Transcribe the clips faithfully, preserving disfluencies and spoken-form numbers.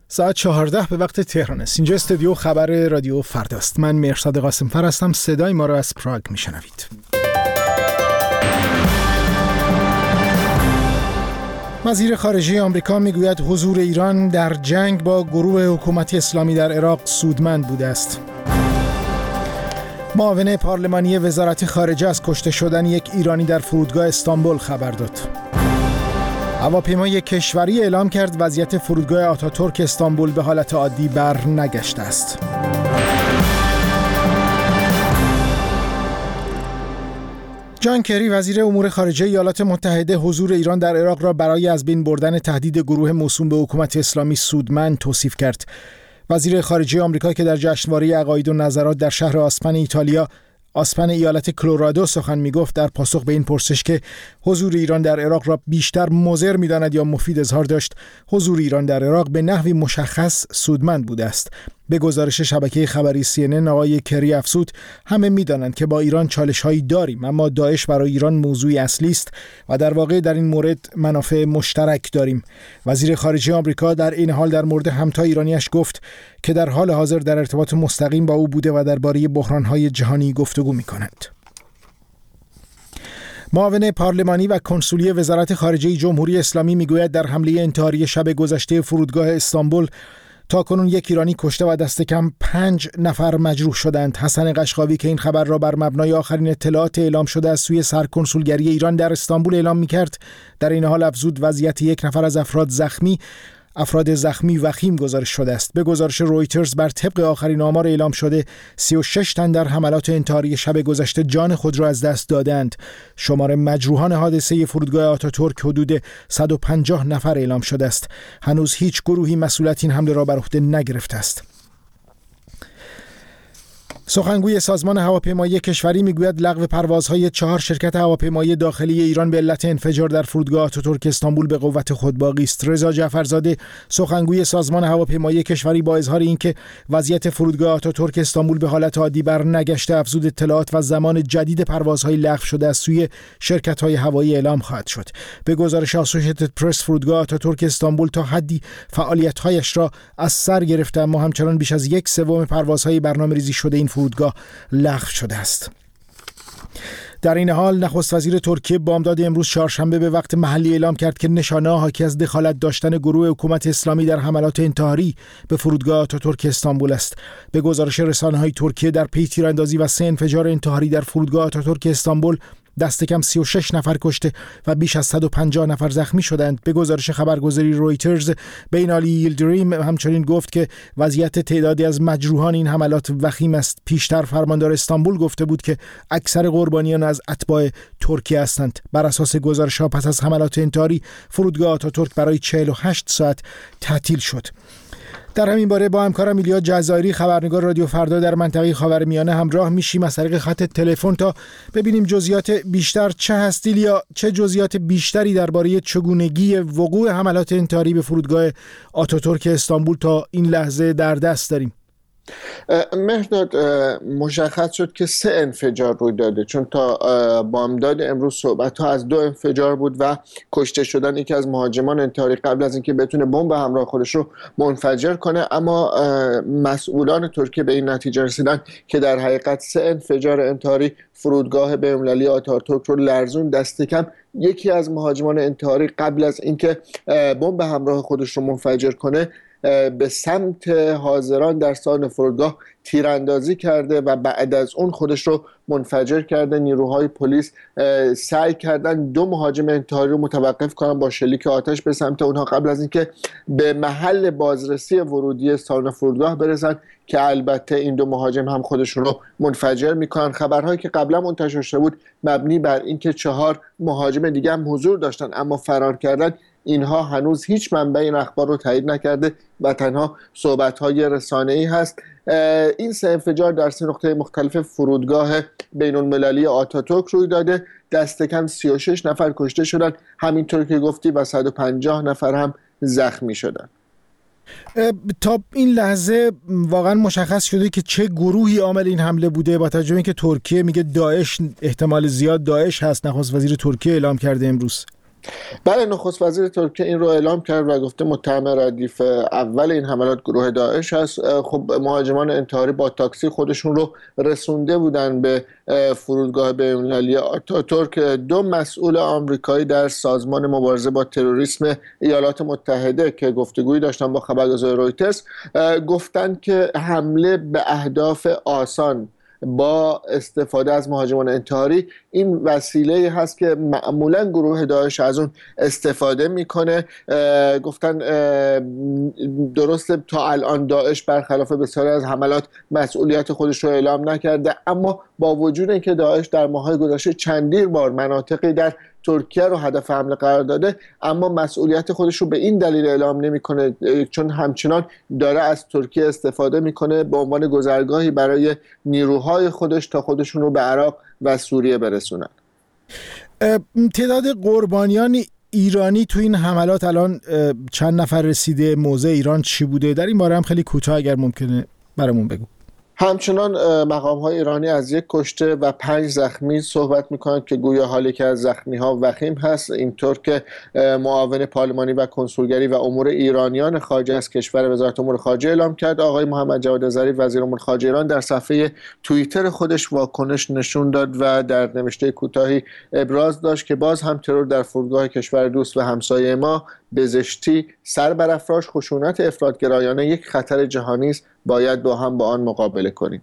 ساعت چهارده به وقت تهران است. اینجا استودیو خبر رادیو فرداست. من مهرزاد قاسم‌فر هستم. صدای ما را از پراگ میشنوید. وزیر خارجه آمریکا میگوید حضور ایران در جنگ با گروه حکومتی اسلامی در عراق سودمند بوده است. معاون پارلمانی وزارت خارجه از کشته شدن یک ایرانی در فرودگاه استانبول خبر داد. هواپیمای کشوری اعلام کرد وضعیت فرودگاه آتاتورک استانبول به حالت عادی بر نگشته است. جان کری وزیر امور خارجه ایالات متحده حضور ایران در عراق را برای از بین بردن تهدید گروه موسوم به حکومت اسلامی سودمند توصیف کرد. وزیر خارجه آمریکا که در جشنواره عقاید و نظرات در شهر آسپن ایتالیا آسپن ایالت کلرادو سخن میگفت، در پاسخ به این پرسش که حضور ایران در عراق را بیشتر مضر می‌داند یا مفید، اظهار داشت حضور ایران در عراق به نحوی مشخص سودمند بوده است. به گزارش شبکه خبری سی ان ان آقای کری افزود همه می‌دانند که با ایران چالش‌هایی داریم، اما داعش برای ایران موضوعی اصلی است و در واقع در این مورد منافع مشترک داریم. وزیر خارجه آمریکا در این حال در مورد همتا ایرانیش گفت که در حال حاضر در ارتباط مستقیم با او بوده و درباره بحران‌های جهانی گفتگو می‌کند. معاون پارلمانی و کنسولی وزارت خارجه جمهوری اسلامی میگوید در حمله انتحاری شب گذشته فرودگاه استانبول تاکنون یک ایرانی کشته و دست کم پنج نفر مجروح شدند. حسن قشقاوی که این خبر را بر مبنای آخرین اطلاعات اعلام شده از سوی سرکنسولگری ایران در استانبول اعلام می‌کرد، در این حال افزود وضعیت یک نفر از افراد زخمی افراد زخمی وخیم گزارش شده است. به گزارش رویترز بر طبق آخرین آمار اعلام شده سی و شش تن در حملات انتحاری شب گذشته جان خود را از دست دادند. شمار مجروحان حادثه فرودگاه آتاتورک حدود صد و پنجاه نفر اعلام شده است. هنوز هیچ گروهی مسئولیت این حمله را بر عهده نگرفته است. سخنگوی سازمان هواپیمایی کشوری میگوید لغو پروازهای چهار شرکت هواپیمایی داخلی ایران به علت انفجار در فرودگاه آتاتورک استانبول به قوت خود باقی است. رضا جعفرزاده سخنگوی سازمان هواپیمایی کشوری با اظهار اینکه وضعیت فرودگاه آتاتورک استانبول به حالت عادی بر نگشته افزود اطلاعات و زمان جدید پروازهای لغو شده از سوی شرکت‌های هوایی اعلام خواهد شد. به گزارش آسوشیتد پرس فرودگاه آتاتورک استانبول تا حدی فعالیت‌هایش را از سر گرفته، اما همچنان بیش از یک سوم پروازهای برنامه‌ریزی شده این فرودگاه لغو شده است. در این حال نخست وزیر ترکیه بامداد امروز چهارشنبه به وقت محلی اعلام کرد که نشانه حاکی از دخالت داشتن گروه حکومت اسلامی در حملات انتحاری به فرودگاه آتاتورک استانبول است. به گزارش رسانه‌های ترکیه در پی تیراندازی و سه انفجار انتحاری در فرودگاه آتاتورک استانبول دست کم سی و شش نفر کشته و بیش از صد و پنجاه نفر زخمی شدند. به گزارش خبرگزاری رویترز بینالی ییلدریم همچنین گفت که وضعیت تعدادی از مجروحان این حملات وخیم است. پیشتر فرماندار استانبول گفته بود که اکثر قربانیان از اتباع ترکیه هستند. بر اساس گزارش‌ها پس از حملات انتحاری فرودگاه آتاتورک برای چهل و هشت ساعت تعطیل شد. در همین باره با همکارم ایلیا جزایری خبرنگار رادیو فردا در منطقه خاورمیانه همراه میشیم از طریق خط تلفن تا ببینیم جزئیات بیشتر چه هست. ایلیا، چه جزئیات بیشتری درباره چگونگی وقوع حملات انتحاری به فرودگاه آتاتورک استانبول تا این لحظه در دست داریم؟ مهرداد، مشخص شد که سه انفجار روی داده، چون تا بامداد امروز صحبت ها از دو انفجار بود و کشته شدن یکی از مهاجمان انتحاری قبل از اینکه بتونه بمب همراه خودش رو منفجر کنه. اما مسئولان ترکیه به این نتیجه رسیدن که در حقیقت سه انفجار انتحاری فرودگاه بین‌المللی آتاتورک رو لرزون. دست کم یکی از مهاجمان انتحاری قبل از اینکه بمب همراه خودش رو منفجر کنه به سمت حاضران در سالن فرودگاه تیراندازی کرده و بعد از اون خودش رو منفجر کرده. نیروهای پلیس سعی کردن دو مهاجم انتحاری رو متوقف کنن با شلیک آتش به سمت اونها قبل از اینکه به محل بازرسی ورودی سالن فرودگاه برسن که البته این دو مهاجم هم خودشون رو منفجر میکنن. خبرهایی که قبلا منتشر شده بود مبنی بر اینکه چهار مهاجم دیگه هم حضور داشتن اما فرار کردن، اینها هنوز هیچ منبع این اخبار رو تایید نکرده و تنها صحبت‌های رسانه‌ای هست. این سه انفجار در سه نقطه مختلف فرودگاه بین‌المللی آتاتورک روی داده. دست کم سی و شش نفر کشته شدن، همینطور که گفتی، و صد و پنجاه نفر هم زخمی شدن. تا این لحظه واقعا مشخص شده که چه گروهی عامل این حمله بوده؟ با توجه به اینکه ترکیه میگه داعش، احتمال زیاد داعش هست، نخست وزیر ترکیه اعلام کرده امروز. بله، نخست وزیر ترکیه این رو اعلام کرد و گفته متهم ردیف اول این حملات گروه داعش هست. خب مهاجمان انتحاری با تاکسی خودشون رو رسونده بودن به فرودگاه بین‌المللی آتاتورک. دو مسئول آمریکایی در سازمان مبارزه با تروریسم ایالات متحده که گفتگویی داشتن با خبرگزاری رویترز گفتند که حمله به اهداف آسان با استفاده از مهاجمان انتحاری این وسیله هست که معمولا گروه داعش از اون استفاده میکنه. گفتن درسته تا الان داعش برخلاف بسیاری از حملات مسئولیت خودش رو اعلام نکرده، اما با وجود اینکه داعش در ماه‌های گذشته چندین بار مناطقی در ترکیه رو هدف حمله قرار داده، اما مسئولیت خودش رو به این دلیل اعلام نمیکنه چون همچنان داره از ترکیه استفاده میکنه به عنوان گذرگاهی برای نیروهای خودش تا خودشون رو به عراق و سوریه برسونن. تعداد قربانیان ایرانی تو این حملات الان چند نفر رسیده؟ موضع ایران چی بوده؟ در این باره هم خیلی کوتاه اگر ممکنه برامون بگو. همچنان مقام‌های ایرانی از یک کشته و پنج زخمی صحبت می‌کنند که گویا حالی که از زخمی‌ها وخیم هست. اینطور که معاون پارلمانی و کنسولگری و امور ایرانیان خارجه از کشور وزارت امور خارجه اعلام کرد، آقای محمد جواد ظریف وزیر امور خارجه ایران در صفحه توییتر خودش واکنش نشون داد و در نوشته کوتاهی ابراز داشت که باز هم ترور در فرودگاه کشور دوست و همسایه ما به زشتی سر برافراش، خشونت افراط‌گرایانه یک خطر جهانی است، باید با هم با آن مقابله کنیم.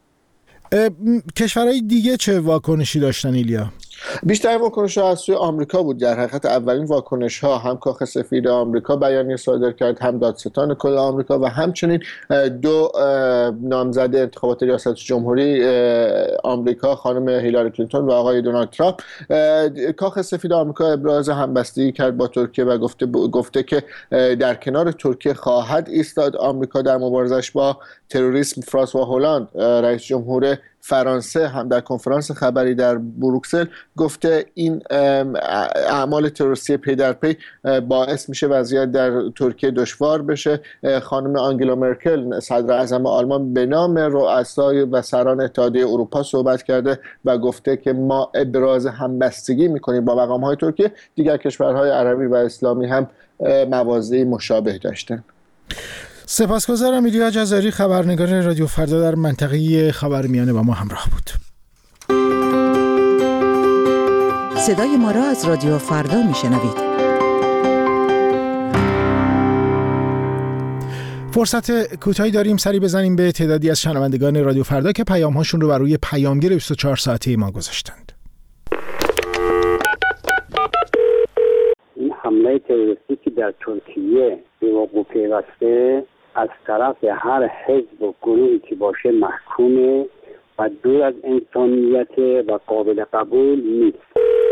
کشورهای دیگه چه واکنشی داشتن ایلیا؟ بیشتر واکنش‌ها از سوی آمریکا بود. در حقیقت اولین واکنش‌ها هم کاخ سفید آمریکا بیانیه صادر کرد، هم دادستان کل آمریکا و همچنین دو نامزد انتخابات ریاست جمهوری آمریکا خانم هیلاری کلینتون و آقای دونالد ترامپ. کاخ سفید آمریکا ابراز همبستگی کرد با ترکیه و گفته گفته که در کنار ترکیه خواهد ایستاد آمریکا در مبارزش با تروریسم. فرانسوا هولند رئیس جمهور فرانسه هم در کنفرانس خبری در بروکسل گفته این اعمال تروریستی پی در پی باعث میشه وضعیت در ترکیه دشوار بشه. خانم آنگلا مرکل صدر اعظم آلمان به نام رؤسای و سران اتحادیه اروپا صحبت کرده و گفته که ما ابراز همبستگی میکنیم با مقام‌های ترکیه. دیگر کشورهای عربی و اسلامی هم مواضعی مشابه داشتن. سپاسگزارم. ایلیا جزاری خبرنگار رادیو فردا در منطقه خاورمیانه با ما همراه بود. صدای ما را از رادیو فردا میشنوید. فرصت کوتاهی داریم سری بزنیم به تعدادی از شنوندگان رادیو فردا که پیام‌هاشون رو بر روی پیامگیر بیست و چهار ساعته ما گذاشتند. این حمله تروریستی که در ترکیه به وقوع پیوسته از طرف هر حزب و گروهی که باشه محکومه و دور از انسانیت و قابل قبول نیست.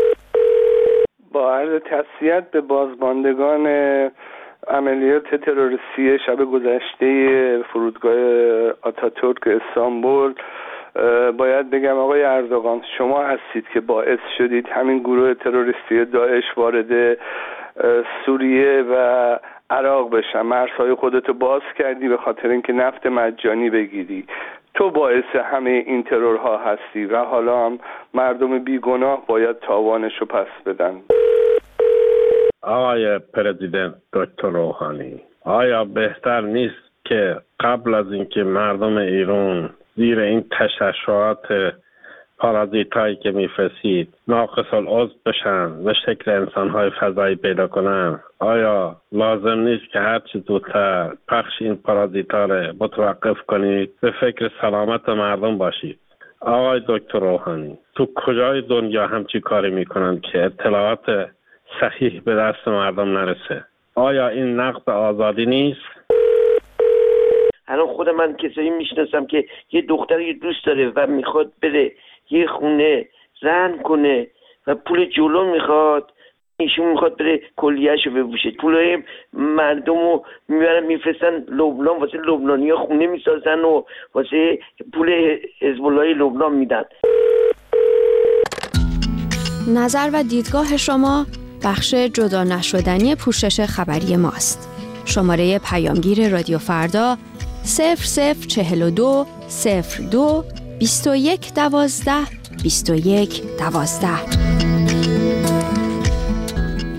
با عرض تسلیت به بازماندگان عملیات تروریستی شب گذشته فرودگاه آتاتورک استانبول باید بگم آقای اردوغان شما هستید که باعث شدید همین گروه تروریستی داعش وارد سوریه و عراق بشن. مرزهای خودتو باز کردی به خاطر اینکه نفت مجانی بگیری. تو باعث همه این ترورها هستی و حالا هم مردم بیگناه باید تاوانشو پس بدن. آقای پرزیدنت دکتر روحانی، آیا بهتر نیست که قبل از اینکه مردم ایران زیر این تشعشعات پارازیتایی که میفرستید ناقص العضو بشن و شکل انسانهای فضایی پیدا کنن، آیا لازم نیست که هر چی زودتر پخش این پارازیتا رو متوقف کنید، به فکر سلامت مردم باشید؟ آقای دکتر روحانی، تو کجای دنیا همچی کاری میکنن که اطلاعات صحیح به دست مردم نرسه؟ آیا این نقض آزادی نیست؟ الان خود من کسایی میشناسم که یه دختری دوست داره و میخواد بره یه خونه زن کنه و پول جلو میخواد، ایشون میخواد بره کلیهشو بپوشه، پولای مردم رو میبرن میفرستن لبنان، واسه لبنانی ها خونه میسازن و واسه پول حزب الله لبنان میدن. نظر و دیدگاه شما بخش جدا نشدنی پوشش خبری ماست. شماره پیامگیر رادیو فردا صفر صفر چهل و دو صفر دو بیست و یک دوازده بیست و یک دوازده.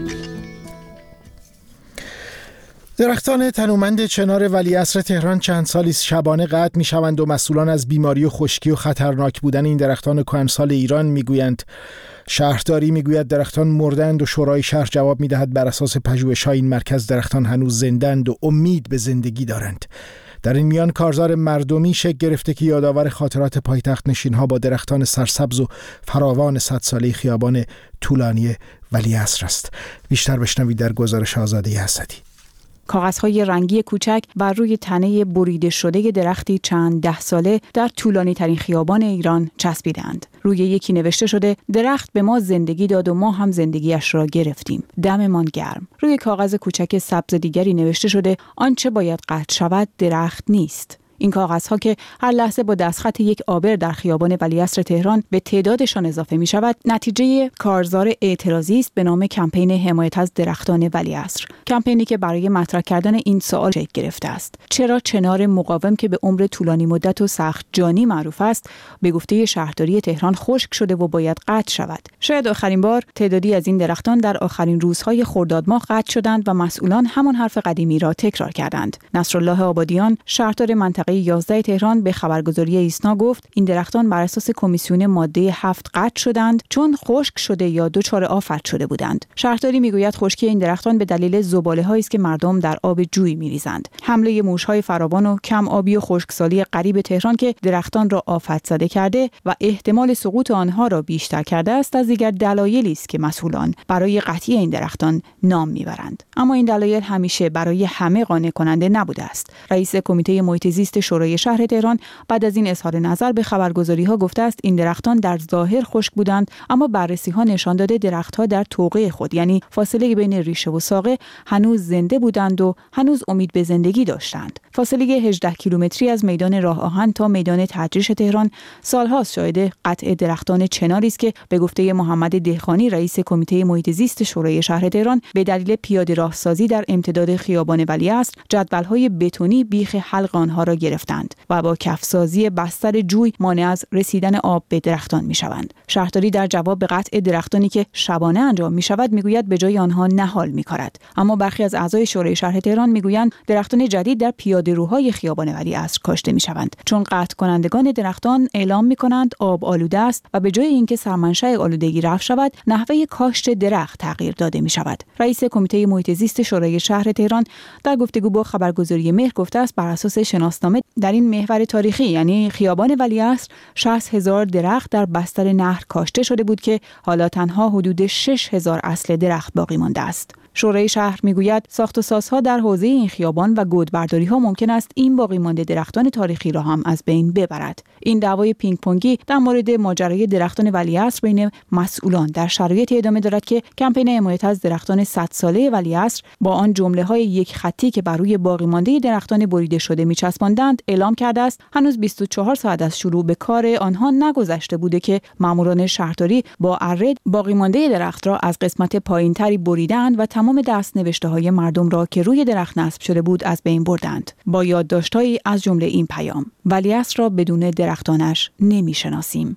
درختان تنومند چنار ولیعصر تهران چند سالی است شبانه قطع می‌شوند و مسئولان از بیماری و خشکی و خطرناک بودن این درختان کهنسال ایران میگویند. شهرداری میگوید درختان مردند و شورای شهر جواب میدهد بر اساس پژوهش‌های این مرکز درختان هنوز زندند و امید به زندگی دارند. در این میان کارزار مردمی شکل گرفته که یادآور خاطرات پایتخت نشین‌ها با درختان سرسبز و فراوان صد ساله خیابان طولانی ولیعصر است. بیشتر بشنوید در گزارش آزاده اسدی. کاغذهای رنگی کوچک بر روی تنه بریده شده درختی چند ده ساله در طولانی ترین خیابان ایران چسبیدند. روی یکی نوشته شده درخت به ما زندگی داد و ما هم زندگیش را گرفتیم. دممان گرم. روی کاغذ کوچک سبز دیگری نوشته شده آنچه باید قطع شود درخت نیست. این کاغذها که هر لحظه با دستخط یک آبر در خیابان ولیعصر تهران به تعدادشان اضافه می شود، نتیجه کارزار اعتراضی است به نام کمپین حمایت از درختان ولیعصر. کمپینی که برای مطرح کردن این سوال شکل گرفته است: چرا چنار مقاوم که به عمر طولانی مدت و سخت جانی معروف است، به گفته شهرداری تهران خشک شده و باید قطع شود؟ شاید آخرین بار تعدادی از این درختان در آخرین روزهای خرداد ماه قطع شدند و مسئولان همان حرف قدیمی را تکرار کردند. نصرالله آبادیان، شهردار منطقه یازده تهران، به خبرگزاری ایسنا گفت این درختان بر اساس کمیسیون ماده هفت قطع شدند چون خشک شده یا دچار آفت شده بودند. شهرداری میگوید خشکی این درختان به دلیل زباله‌هایی است که مردم در آب جوی می‌ریزند. حمله موش‌های فراوان و کم آبی و خشکسالی غریب تهران که درختان را آفت زده کرده و احتمال سقوط آنها را بیشتر کرده است از دیگر دلایلی است که مسئولان برای قطعی این درختان نام میبرند. اما این دلایل همیشه برای همه قانع کننده نبوده است. رئیس کمیته محیط زیست شورای شهر تهران بعد از این اظهار نظر به خبرگزاری‌ها گفته است این درختان در ظاهر خشک بودند، اما بررسی‌ها نشان داده درخت‌ها در توقع خود، یعنی فاصله بین ریشه و ساقه، هنوز زنده بودند و هنوز امید به زندگی داشتند. فاصله هجده کیلومتری از میدان راه آهن تا میدان تجریش تهران سال‌هاست شاهد قطع درختان چناری است که به گفته محمد دهخانی رئیس کمیته محیط زیست شورای شهر تهران به دلیل پیاده راهسازی در امتداد خیابان ولیعصر جدول‌های بتونی بیخ حلق آنها را گرفتند و با کفسازی بستر جوی مانع از رسیدن آب به درختان می‌شوند. شهرداری در جواب به قطع درختانی که شبانه انجام می‌شود میگوید به جای آنها نهال می‌کارد، اما برخی از اعضای شورای شهر تهران میگویند درختان جدید در پیاده‌روهای خیابان ولیعصر کاشته می‌شوند، چون قطع کنندگان درختان اعلام می‌کنند آب آلوده است و به جای اینکه سرمنشأ آلودگی رفع شود نحوه کاشت درخت تغییر داده می‌شود. رئیس کمیته محیط زیست شورای شهر تهران در گفتگو با خبرگزاری مهر گفته است بر اساس شناسنامه در این محور تاریخی یعنی خیابان ولیعصر شصت هزار درخت در بستر نهر کاشته شده بود که حالا تنها حدود شش هزار اصل درخت باقی مانده است. شورای شهر میگوید ساخت و سازها در حوزه این خیابان و گودبرداری ها ممکن است این باقی مانده درختان تاریخی را هم از بین ببرد. این دعوای پینگ پونگی در مورد ماجرای درختان ولیعصر بین مسئولان در شرایطی ادامه دارد که کمپین حمایت از درختان صد ساله ولیعصر با آن جمله‌های یک خطی که بر روی باقی مانده درختان بریده شده میچسباندند اعلام کرده است هنوز بیست و چهار ساعت از شروع به کار آنها نگذشته بوده که ماموران شهرداری با اره باقی مانده درخت را از قسمت پایینتری بریدند و تمام دست‌نوشته‌های مردم را که روی درخت نصب شده بود از بین بردند با یادداشت‌هایی از جمله این پیام: ولیعصر را بدون درختانش نمی‌شناسیم.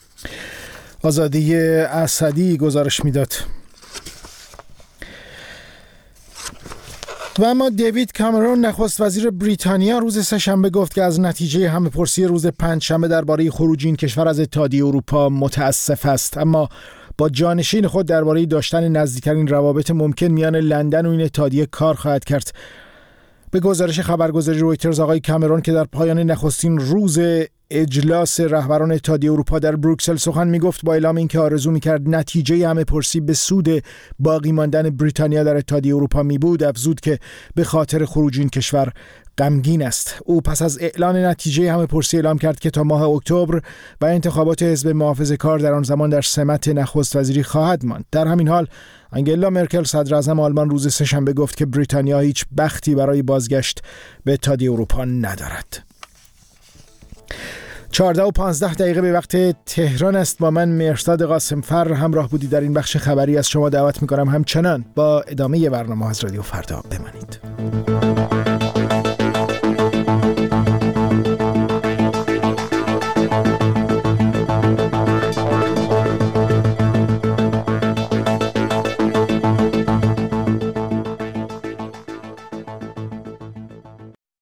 آزادی اسدی گزارش میداد. و اما دیوید کامرون نخست وزیر بریتانیا روز سه‌شنبه گفت که از نتیجه همه‌پرسی روز پنجشنبه درباره خروج این کشور از اتحادیه اروپا متاسف است، اما با جانشین خود درباره داشتن نزدیکترین روابط ممکن میان لندن و این اتحادیه کار خواهد کرد. به گزارش خبرگزاری رویترز آقای کامرون که در پایان نخستین روز اجلاس رهبران اتحادیه اروپا در بروکسل سخن میگفت با اعلام اینکه آرزو میکرد نتیجه همه پرسی به سود باقی ماندن بریتانیا در اتحادیه اروپا می بود، افزود که به خاطر خروج این کشور غمگین است. او پس از اعلان نتیجه همه پرسی اعلام کرد که تا ماه اکتبر و انتخابات حزب محافظه‌کار در آن زمان در سمت نخست وزیری خواهد ماند. در همین حال انگلا مرکل صدر اعظم آلمان روز سه‌شنبه گفت که بریتانیا هیچ بختی برای بازگشت به اتحادیه اروپا ندارد. چهارده و پانزده دقیقه به وقت تهران است. با من مهرزاد قاسمفر همراه بودی در این بخش خبری. از شما دعوت می‌کنم همچنان با ادامه برنامه از رادیو فردا بمانید.